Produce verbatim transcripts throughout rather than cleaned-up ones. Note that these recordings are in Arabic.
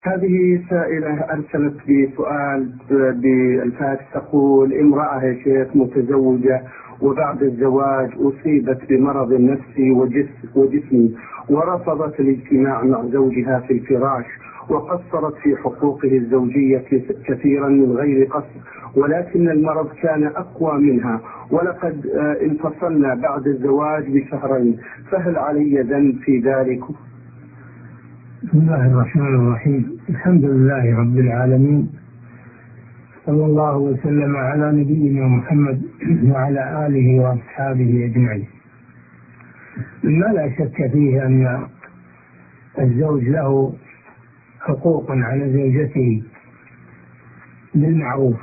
هذه سائلة أرسلت بسؤال بالفاكس، تقول: امرأة يا شيخ متزوجة، وبعد الزواج أصيبت بمرض نفسي وجس- وجسمي، ورفضت الاجتماع مع زوجها في الفراش، وقصرت في حقوقه الزوجية كثيرا من غير قصد، ولكن المرض كان أقوى منها، ولقد آه، انفصلنا بعد الزواج بشهرين، فهل علي ذنب في ذلك؟ بسم الله الرحمن الرحيم. الحمد لله رب العالمين، صلى الله وسلم على نبينا محمد وعلى آله وأصحابه أجمعين. ما لا شك فيه أن الزوج له حقوق على زوجته بالمعروف،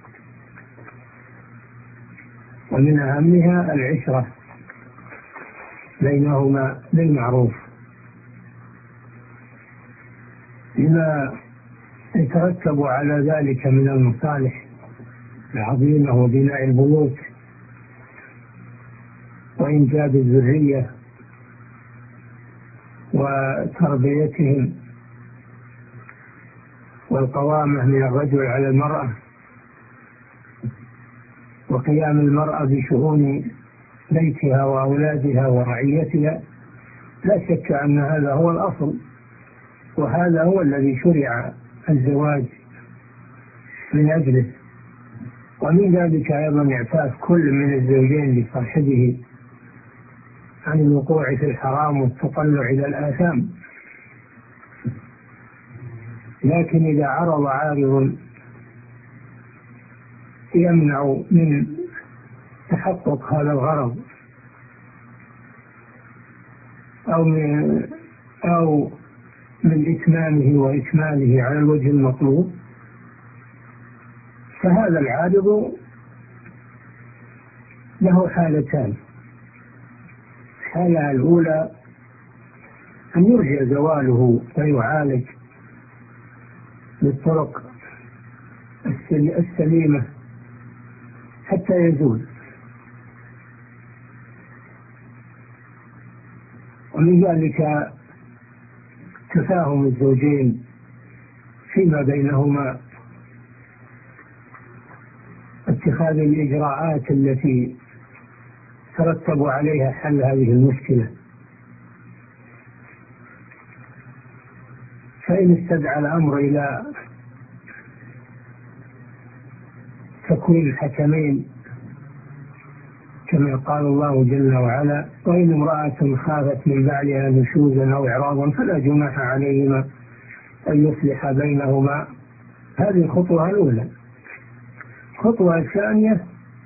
ومن أهمها العشرة بينهما بالمعروف، لما يترتب على ذلك من المصالح العظيمة وبناء البيوت وإنجاب الذرية وتربيتهم، والقوامة من الرجل على المرأة، وقيام المرأة بشؤون بيتها وأولادها ورعيتها. لا شك أن هذا هو الأصل، وهذا هو الذي شرع الزواج من أجله. ومن ذلك أيضا إعفاف كل من الزوجين لصاحبه عن الوقوع في الحرام والتطلع إلى الآثام. لكن إذا عرض عارض يمنع من تحقق هذا الغرض أو من أو من إتمامه وإكماله على الوجه المطلوب، فهذا العارض له حالتان: الحالة الأولى أن يرجى زواله ويعالج بالطرق السليمة حتى يزول، ومن ذلك تفاهم الزوجين فيما بينهما، اتخاذ الإجراءات التي ترتب عليها حل هذه المشكلة. فإن استدعى الأمر إلى تكوين الحكمين كما قال الله جل وعلا: وإن امرأة خافت من بعلها نشوزا أو إعراضا فلا جناح عليهما أن يصلح بينهما. هذه الخطوة الأولى. الخطوة الثانية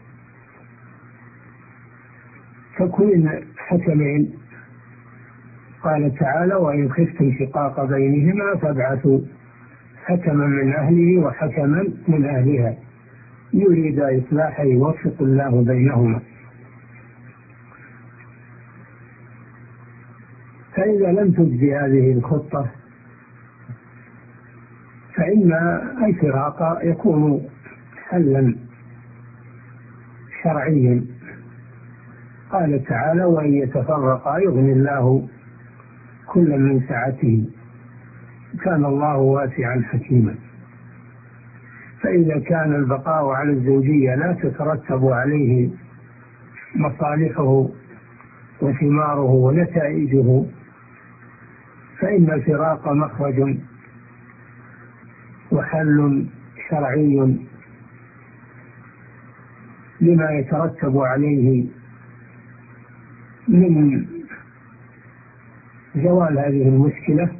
تكوين حكمين. قال تعالى: وإن خفتم شقاق بينهما فابعثوا حكما من أهله وحكما من أهلها يريد إصلاحا يوفق الله بينهما. فإذا لم تجد هذه الخطة فإن الفراق يكون حلا شرعيا. قال تعالى: وإن يتفرقا يغني الله كلا من سعته، كان الله واسعا حكيما. فإذا كان البقاء على الزوجية لا تترتب عليه مصالحه وثماره ونتائجه، فإن الفراق مخرج وحل شرعي لما يترتب عليه من زوال هذه المشكلة،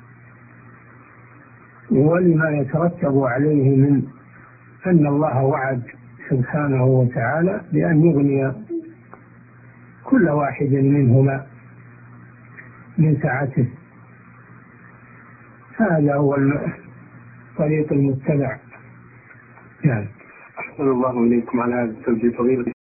ولما يترتب عليه من أن الله وعد سبحانه وتعالى بأن يغني كل واحد منهما من سعته. هذا هو الطريق المتبع. نعم. أحسن الله إليكم على هذا التوجيه فضيلة